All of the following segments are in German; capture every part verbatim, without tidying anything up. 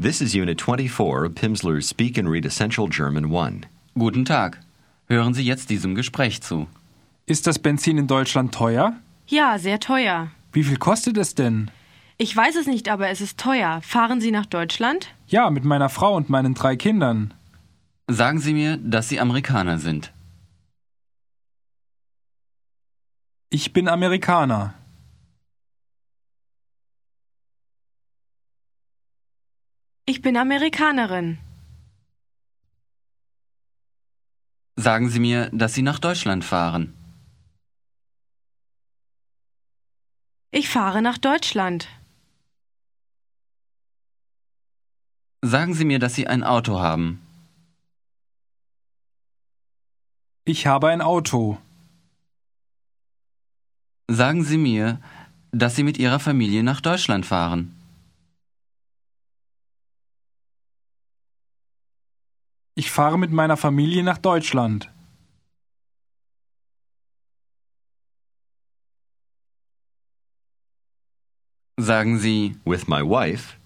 This is Unit twenty-four of Pimsleur's Speak and Read Essential German one. Guten Tag. Hören Sie jetzt diesem Gespräch zu. Ist das Benzin in Deutschland teuer? Ja, sehr teuer. Wie viel kostet es denn? Ich weiß es nicht, aber es ist teuer. Fahren Sie nach Deutschland? Ja, mit meiner Frau und meinen drei Kindern. Sagen Sie mir, dass Sie Amerikaner sind. Ich bin Amerikaner. Ich bin Amerikanerin. Sagen Sie mir, dass Sie nach Deutschland fahren. Ich fahre nach Deutschland. Sagen Sie mir, dass Sie ein Auto haben. Ich habe ein Auto. Sagen Sie mir, dass Sie mit Ihrer Familie nach Deutschland fahren. Ich fahre mit meiner Familie nach Deutschland. Sagen Sie, With my wife,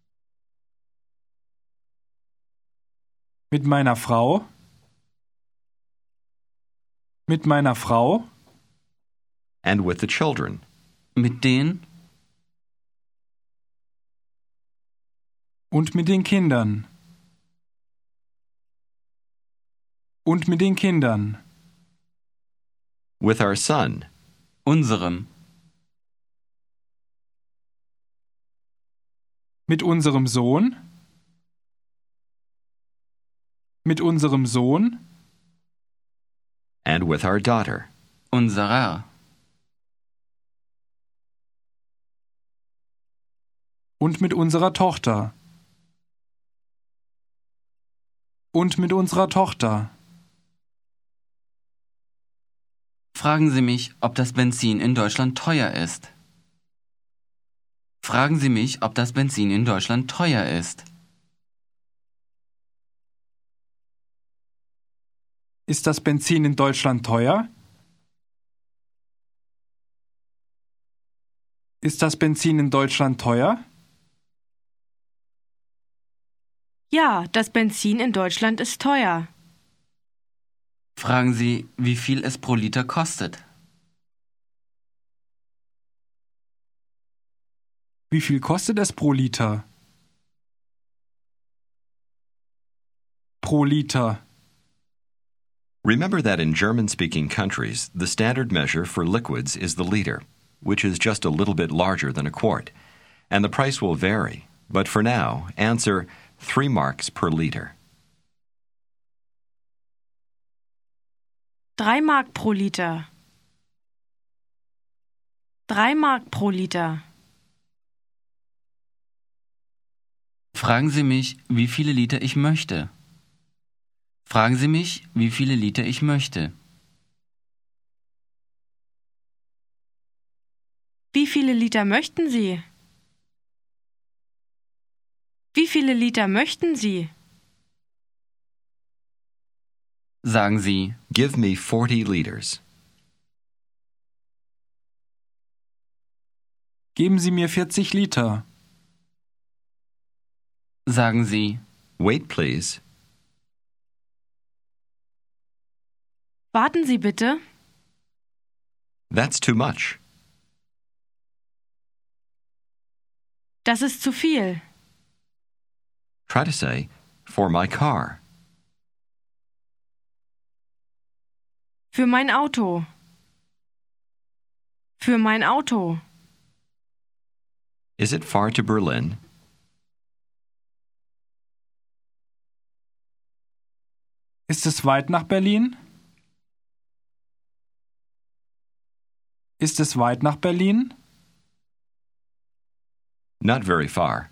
Mit meiner Frau. Mit meiner Frau. and with the children. mit den, Und mit den Kindern. Und mit den Kindern. With our son, unserem, Mit unserem Sohn. Mit unserem Sohn. and with our daughter. unserer, Und mit unserer Tochter. Und mit unserer Tochter. Fragen Sie mich, ob das Benzin in Deutschland teuer ist. Fragen Sie mich, ob das Benzin in Deutschland teuer ist. Ist das Benzin in Deutschland teuer? Ist das Benzin in Deutschland teuer? Ja, das Benzin in Deutschland ist teuer. Fragen Sie, wie viel es pro Liter kostet. Wie viel kostet es pro Liter? Pro Liter. Remember that in German-speaking countries, the standard measure for liquids is the liter, which is just a little bit larger than a quart, and the price will vary. But for now, answer three marks per liter. Drei Mark pro Liter. Drei Mark pro Liter. Fragen Sie mich, wie viele Liter ich möchte. Fragen Sie mich, wie viele Liter ich möchte. Wie viele Liter möchten Sie? Wie viele Liter möchten Sie? Sagen Sie, Give me forty liters. Geben Sie mir vierzig Liter. sagen Sie, Wait, please. Warten Sie bitte. That's too much. Das ist zu viel. Try to say, for my car. Für mein Auto. Für mein Auto. Is it far to Berlin? Ist es weit nach Berlin? Ist es weit nach Berlin? Not very far.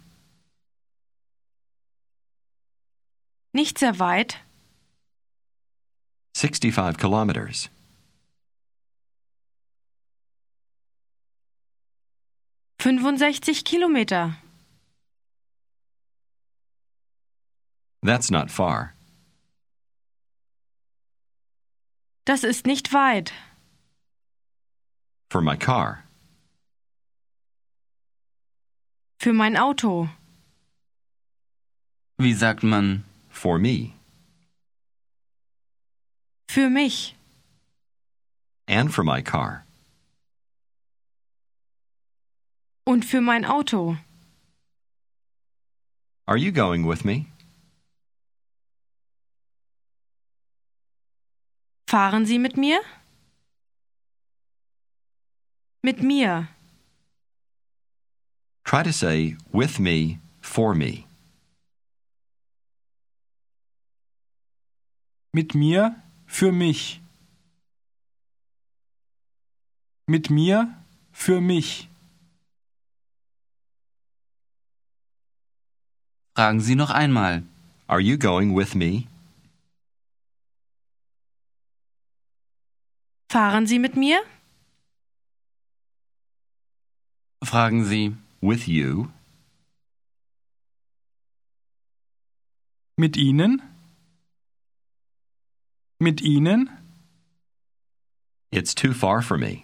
Nicht sehr weit. sixty-five kilometers. fünfundsechzig Kilometer. That's not far. Das ist nicht weit. For my car. Für mein Auto. Wie sagt man For me. Für mich. And for my car. Und für mein Auto. Are you going with me? Fahren Sie mit mir? Mit mir. Try to say with me, for me. Mit mir, für mich. Mit mir, für mich. Fragen Sie noch einmal. Are you going with me? Fahren Sie mit mir? Fragen Sie With you? Mit Ihnen? Mit Ihnen? It's too far for me.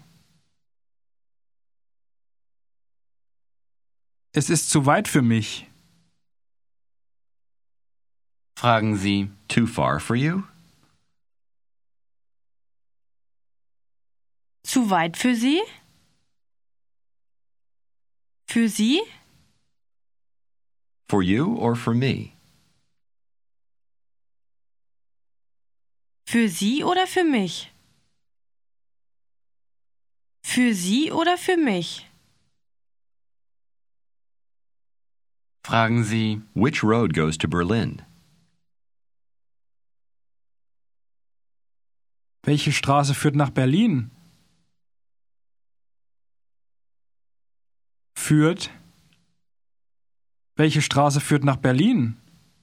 Es ist zu weit für mich. Fragen Sie Too far for you? Zu weit für Sie? Für Sie? For you or for me? Für Sie oder für mich? Für Sie oder für mich? Fragen Sie Which road goes to Berlin? Welche Straße führt nach Berlin? Führt? Welche Straße führt nach Berlin?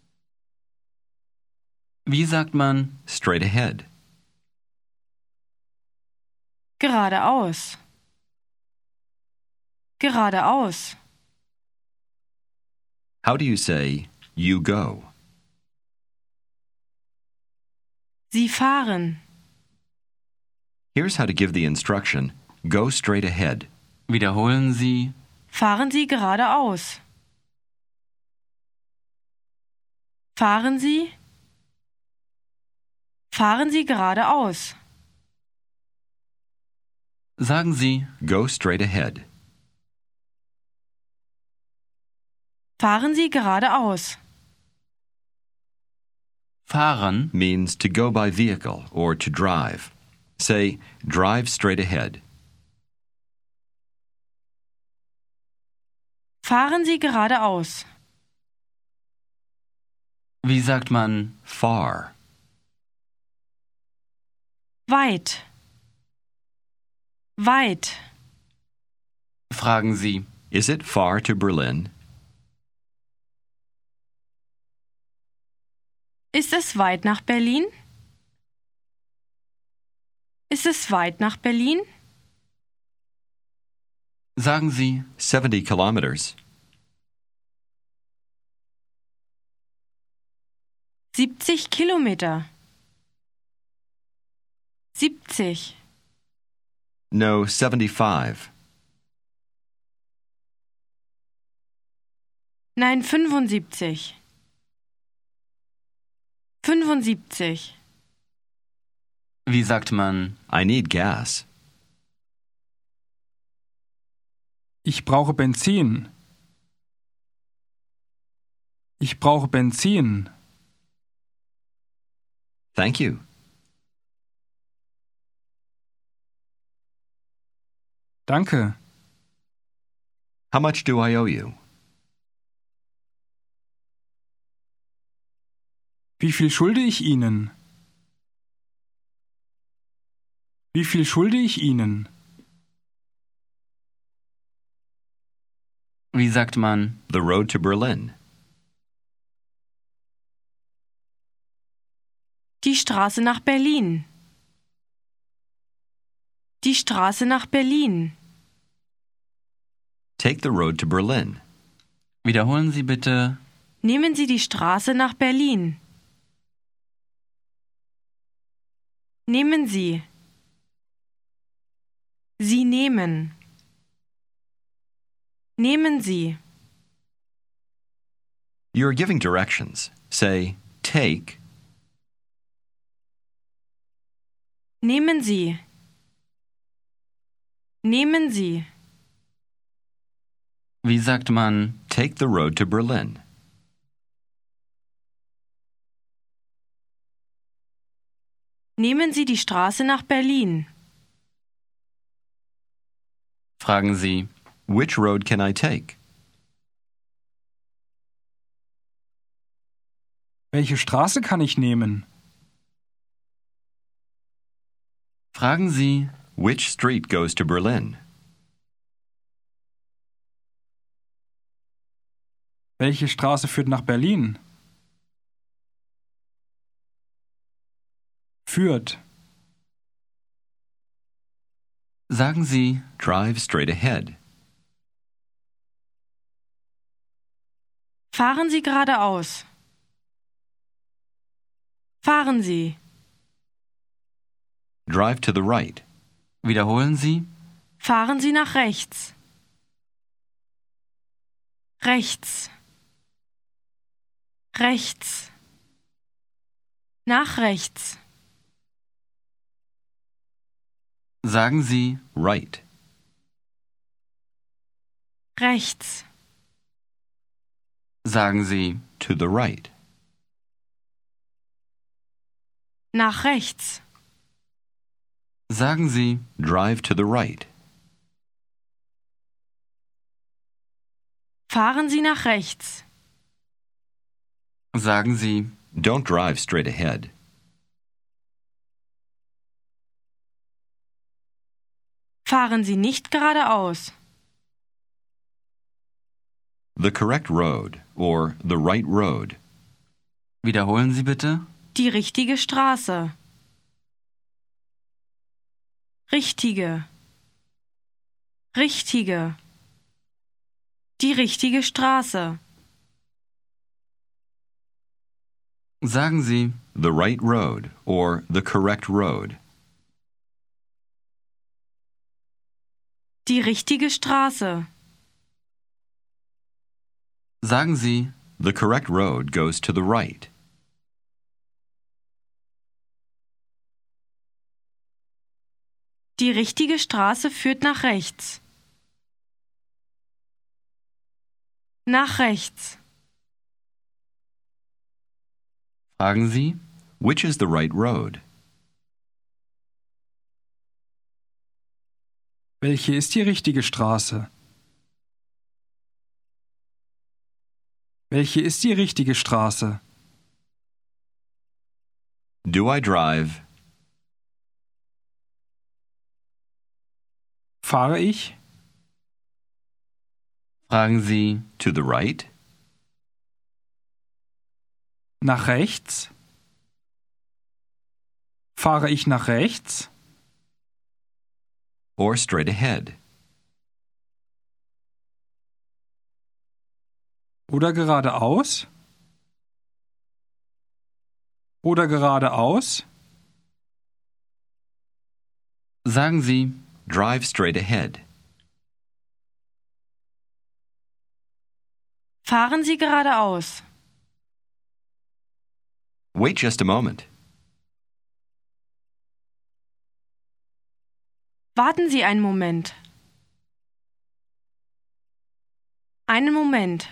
Wie sagt man Straight ahead. Geradeaus. Geradeaus. How do you say you go? Sie fahren. Here's how to give the instruction, go straight ahead. Wiederholen Sie Fahren Sie geradeaus. Fahren Sie. Fahren Sie geradeaus. Sagen Sie Go straight ahead. Fahren Sie geradeaus. fahren. Means to go by vehicle or to drive. Say, drive straight ahead. Fahren Sie geradeaus. Wie sagt man Far. Weit. Weit. Fragen Sie Is it far to Berlin? Ist es weit nach Berlin? Ist es weit nach Berlin? Sagen Sie seventy kilometers. siebzig Kilometer. siebzig. No, seventy-five. Nein, fünfundsiebzig. fünfundsiebzig. Wie sagt man I need gas. Ich brauche Benzin. Ich brauche Benzin. Thank you. Danke. How much do I owe you? Wie viel schulde ich Ihnen? Wie viel schulde ich Ihnen? Wie sagt man The road to Berlin. Die Straße nach Berlin. Die Straße nach Berlin. Take the road to Berlin. Wiederholen Sie bitte Nehmen Sie die Straße nach Berlin. Nehmen Sie. Sie nehmen. Nehmen Sie. You're giving directions. Say, take, Nehmen Sie. Nehmen Sie. Wie sagt man take the road to Berlin. Nehmen Sie die Straße nach Berlin. Fragen Sie, Which road can I take? Welche Straße kann ich nehmen? fragen Sie, Which street goes to Berlin? Welche Straße führt nach Berlin? Führt. sagen Sie, Drive straight ahead. Fahren Sie geradeaus. Fahren Sie. Drive to the right. wiederholen Sie, Fahren Sie nach rechts. Rechts. Rechts. Nach rechts. sagen Sie, Right. Rechts. sagen Sie, To the right. Nach rechts. sagen Sie, Drive to the right. Fahren Sie nach rechts. sagen Sie, Don't drive straight ahead. Fahren Sie nicht geradeaus. The correct road, or the right road. wiederholen Sie bitte, Die richtige Straße. Richtige. Richtige. Die richtige Straße. sagen Sie, The right road, or the correct road. Die richtige Straße. sagen Sie, The correct road goes to the right. Die richtige Straße führt nach rechts. Nach rechts. fragen Sie, Which is the right road? Welche ist die richtige Straße? Welche ist die richtige Straße? Do I drive? Fahre ich? fragen Sie, To the right? Nach rechts? Fahre ich nach rechts? Or straight ahead? Oder geradeaus? Oder geradeaus? sagen Sie, Drive straight ahead. Fahren Sie geradeaus. Wait just a moment. Warten Sie einen Moment. Einen Moment.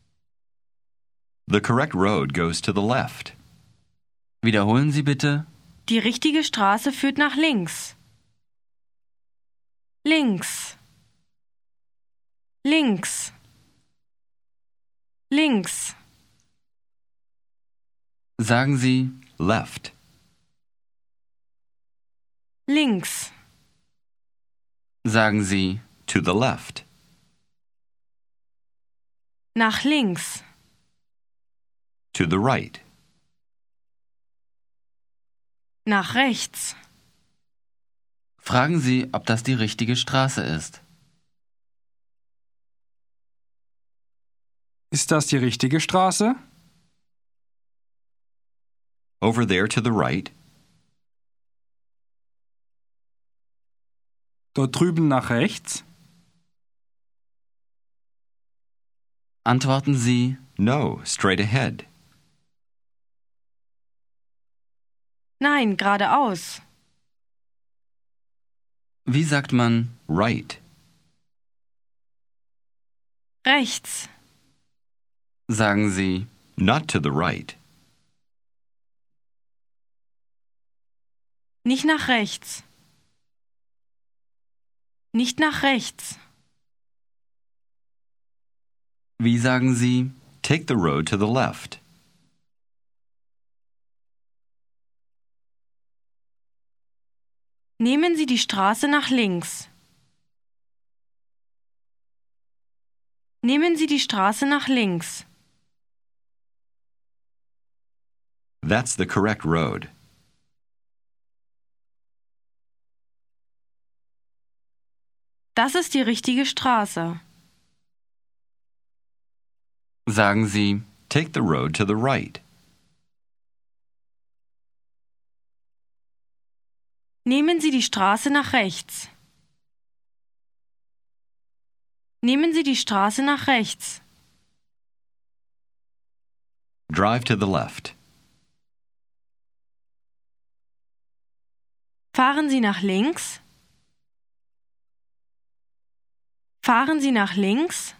The correct road goes to the left. wiederholen Sie bitte, Die richtige Straße führt nach links. Links. Links. Links. sagen Sie, Left. Links. sagen Sie, To the left. Nach links. To the right. Nach rechts. fragen Sie, ob das die richtige Straße ist. Ist das die richtige Straße? Over there to the right. Dort drüben nach rechts? Antworten Sie, No, straight ahead. Nein, geradeaus. Wie sagt man Right. Rechts. sagen Sie Not to the right. Nicht nach rechts. Nicht nach rechts. Wie sagen Sie Take the road to the left. Nehmen Sie die Straße nach links. Nehmen Sie die Straße nach links. That's the correct road. Das ist die richtige Straße. sagen Sie Take the road to the right. Nehmen Sie die Straße nach rechts. Nehmen Sie die Straße nach rechts. Drive to the left. Fahren Sie nach links. Fahren Sie nach links.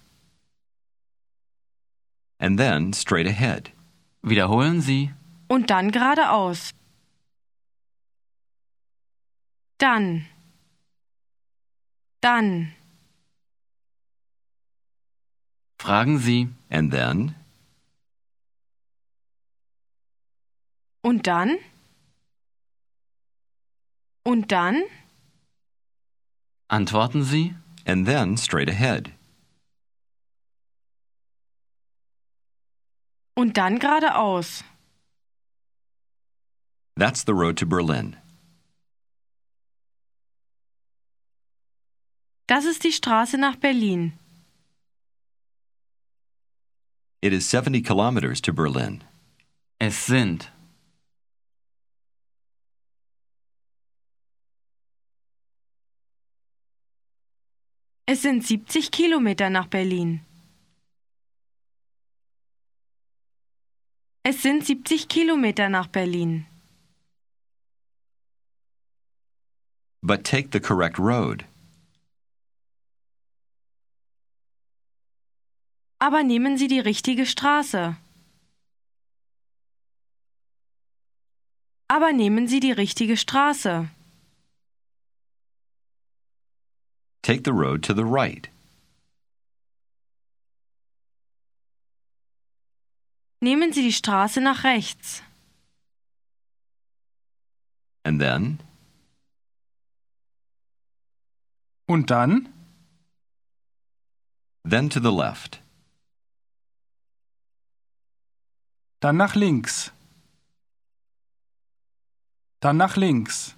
And then straight ahead. Wiederholen Sie Und dann geradeaus. Dann. Dann. fragen Sie And then Und dann? Und dann? antworten Sie and then straight ahead. Und dann geradeaus. That's the road to Berlin. Das ist die Straße nach Berlin. It is seventy kilometers to Berlin. es sind Es sind siebzig Kilometer nach Berlin. Es sind siebzig Kilometer nach Berlin. But take the correct road. Aber nehmen Sie die richtige Straße. Aber nehmen Sie die richtige Straße. Take the road to the right. Nehmen Sie die Straße nach rechts. And then Und dann? then to the left. Dann nach links. Dann nach links.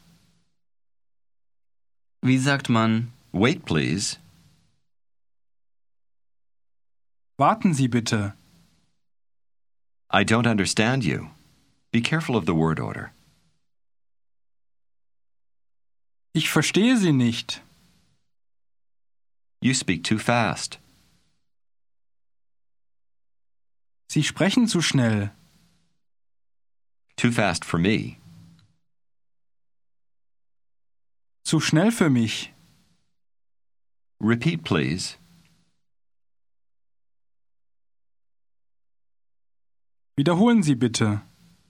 wie sagt man Wait, please. Warten Sie bitte. I don't understand you. Be careful of the word order. Ich verstehe Sie nicht. You speak too fast. Sie sprechen zu schnell. Too fast for me. Zu schnell für mich. Repeat, please. Wiederholen Sie bitte.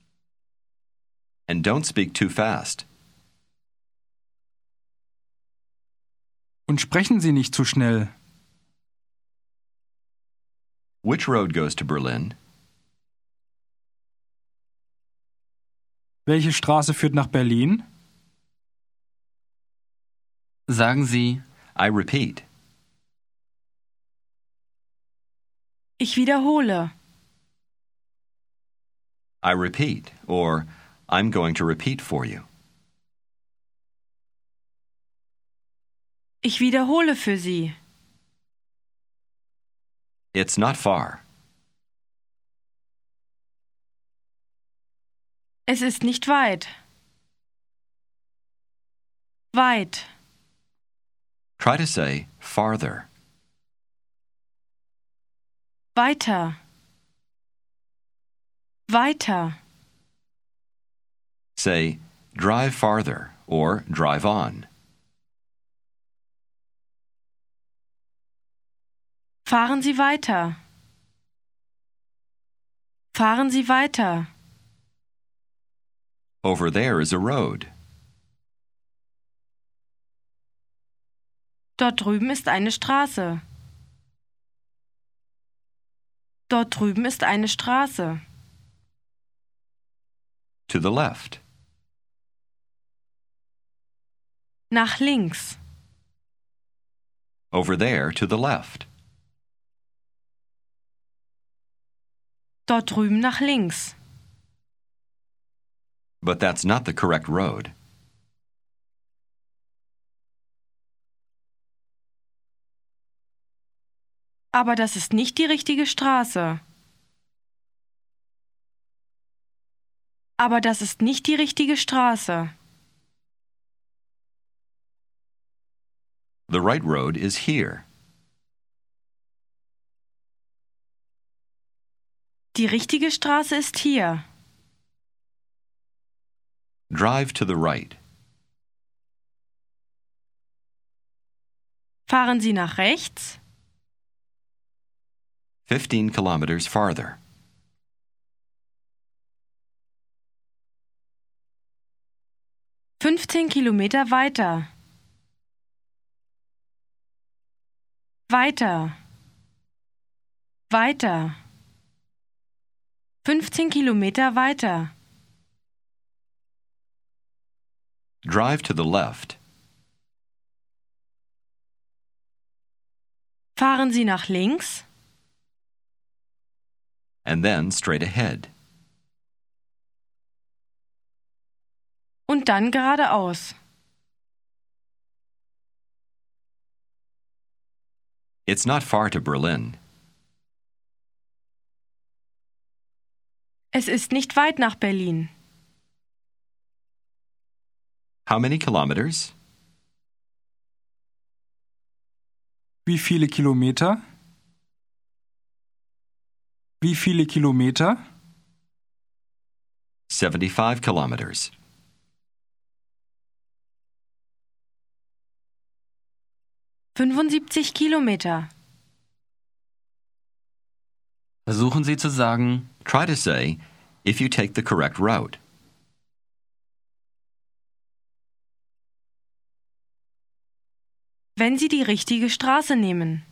And don't speak too fast. Und sprechen Sie nicht zu schnell. Which road goes to Berlin? Welche Straße führt nach Berlin? sagen Sie I repeat. Ich wiederhole. I repeat, or I'm going to repeat for you. Ich wiederhole für Sie. It's not far. Es ist nicht weit. Weit. Try to say farther. Weiter. Weiter. Say, drive farther or drive on. Fahren Sie weiter. Fahren Sie weiter. Over there is a road. Dort drüben ist eine Straße. Dort drüben ist eine Straße. To the left. Nach links. Over there to the left. Dort drüben nach links. But that's not the correct road. Aber das ist nicht die richtige Straße. Aber das ist nicht die richtige Straße. The right road is here. Die richtige Straße ist hier. Drive to the right. Fahren Sie nach rechts. Fifteen kilometers farther. fünfzehn Kilometer weiter. Weiter. Weiter. fünfzehn Kilometer weiter. Drive to the left. Fahren Sie nach links. And then straight ahead. Und dann geradeaus. It's not far to Berlin. Es ist nicht weit nach Berlin. How many kilometers? Wie viele Kilometer? Wie viele Kilometer? Seventy-five kilometers. fünfundsiebzig Kilometer. Versuchen Sie zu sagen, Try to say, if you take the correct route. Wenn Sie die richtige Straße nehmen.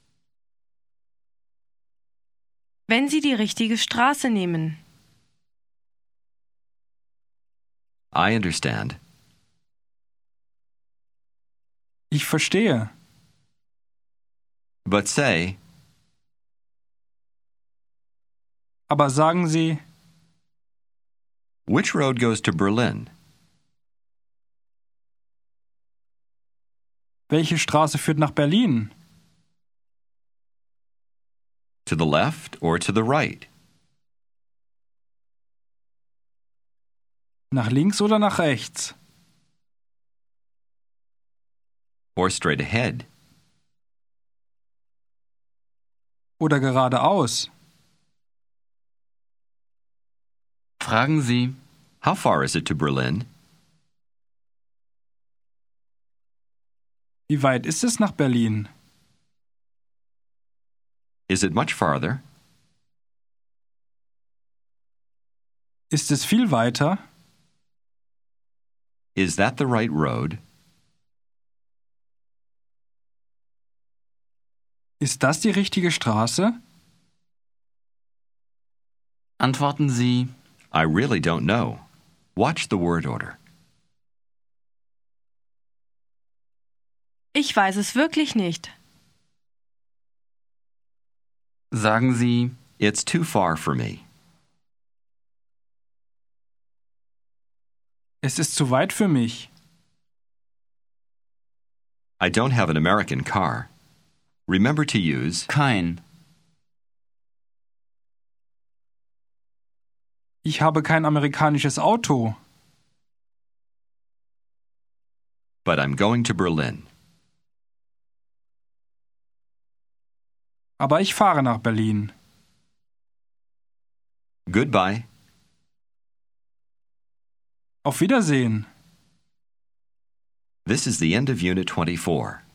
Wenn Sie die richtige Straße nehmen. I understand. Ich verstehe. But say, Aber sagen Sie, which road goes to Berlin? welche Straße führt nach Berlin? To the left or to the right? Nach links oder nach rechts? Or straight ahead? Oder geradeaus? fragen Sie, How far is it to Berlin? Wie weit ist es nach Berlin? Is it much farther? Ist es viel weiter? Is that the right road? Ist das die richtige Straße? antworten Sie, I really don't know. Watch the word order. Ich weiß es wirklich nicht. sagen Sie, It's too far for me. Es ist zu weit für mich. I don't have an American car. Remember to use kein. Ich habe kein amerikanisches Auto. but I'm going to Berlin. Aber ich fahre nach Berlin. Goodbye. Auf Wiedersehen. This is the end of Unit twenty-four.